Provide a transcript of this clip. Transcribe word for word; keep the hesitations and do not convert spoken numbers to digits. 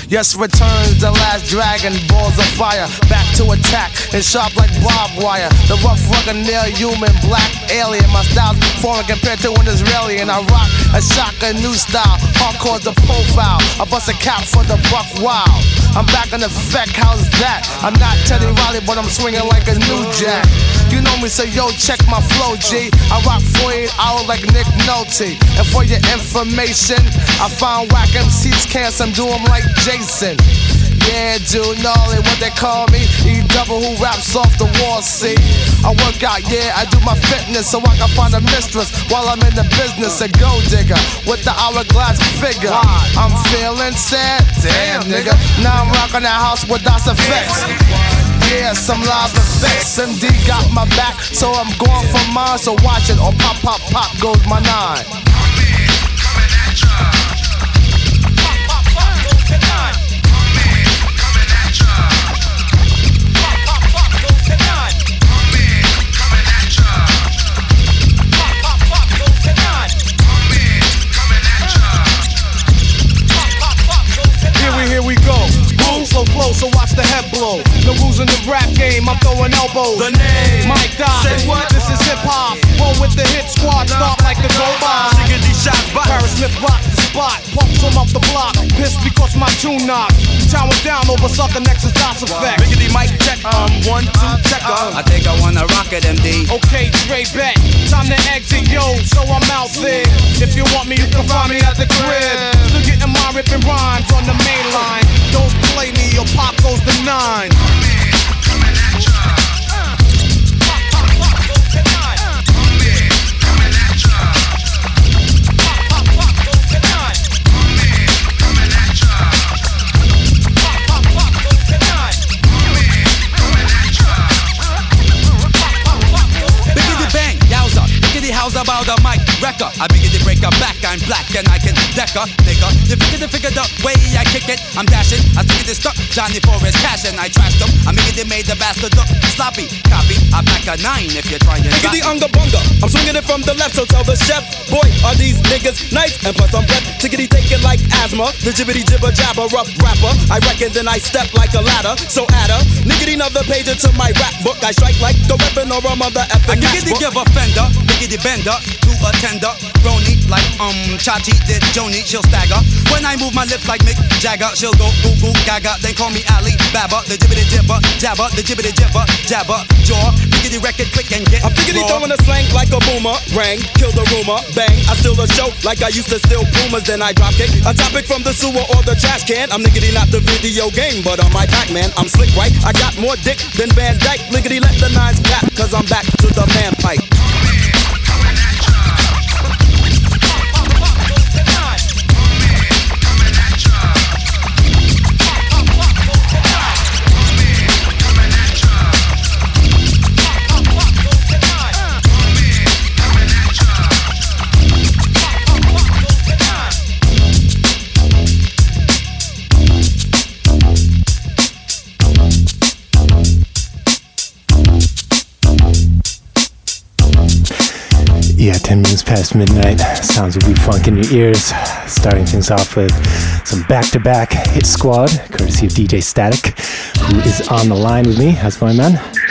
Yes, returns the last dragon, balls of fire. Back to attack and sharp like barbed wire. The rough, rugged, near human, black alien. My style's foreign compared to an Israeli. And I rock a shocker, new style. Hardcore's the profile. I bust a cap for the buck wild. I'm back in effect, how's that? I'm not Teddy Riley, but I'm swinging like a new jack. You know me, so yo, check my flow, G. I rock forty-eight hours like Nick Nolte. And for your information, I found whack M Cs can't some do them like Jason. Yeah, dude, Gnarly, what they call me? E double who raps off the wall, see? I work out, yeah, I do my fitness so I can find a mistress while I'm in the business, a gold digger with the hourglass figure. I'm feeling sad, damn nigga. Now I'm rocking that house with DOS effects. Yeah, some live effects. M D got my back, so I'm going for mine. So watch it, or pop, pop, pop goes my nine. Here we go. Slow flow, so watch the head blow. No rules in the rap game, I'm throwing elbows. The name, Mike Dot. Say what? This is hip hop. Roll with the hit squad, start like the Go-By. Paris Smith rocks the spot. Punks from off the block. Pissed because my tune knocked. Tower down over sucker next is DOS effect. Biggity Mike check, um, one, two, checker. I think I wanna rock it, M D. Okay, Dre back. Time to exit, yo, so I'm out there. If you want me, you can find me at the crib. Still getting my ripping rhymes on the main line. Don't play me, your pop goes to nine. Coming at ya. Pop, pop, pop goes to nine. Coming at ya. Pop, pop, pop goes to nine. Coming at ya. Pop, pop, pop goes to nine. Coming at ya. Pop, pop, pop goes to nine. Biggity bang, yowza. Biggity how's about a mic wrecker. I biggity break her back, I'm black and I can deck her, nigga. You figure the figure the way I kick it, I'm dashing. I think it stuck, Johnny Forrest cash and I trashed him. I biggity made the bastard look sloppy. Copy, I back a nine if you're trying to. Biggity unga bunga, I'm swinging it from the left, so tell the chef. Boy, are these niggas nice? And plus I'm breath, tickety take it like asthma. The jibbity jibber jabber, rough rapper. I reckon then I step like a ladder. So add a niggity another page into my rap book. I strike like the weapon or a mother effing. I giggity give a fender, biggity bender to a tender. Brony like um Chachi did Joni, she'll stagger. When I move my lips like Mick Jagger, she'll go goo goo gaga. Then call me Ali Baba, the jibbity jibber jabber, the jibbity jibber jabber jaw. Biggity record click and get. I'm biggity throwing a slang like a boomer. Rang, kill the rumor, bang. I steal the show like I used to steal Pumas. Then I drop kick a topic from the sewer or the trash can. I'm niggity not the video game, but I'm my Pac-Man. I'm slick right. I got more dick than Van Dyke. Liggity let the nines clap, cause I'm back to the man pipe. Yeah, ten minutes past midnight. Sounds will be funk in your ears. Starting things off with some back-to-back hit squad, courtesy of D J Static, who is on the line with me. How's it going, man?